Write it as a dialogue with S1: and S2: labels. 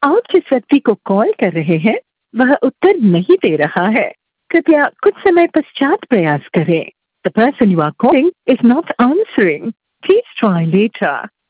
S1: आप जिस व्यक्ति को कॉल कर रहे हैं वह उत्तर नहीं दे रहा है। कृपया कुछ समय पश्चात प्रयास करें। The person you are calling is not answering. Please try later.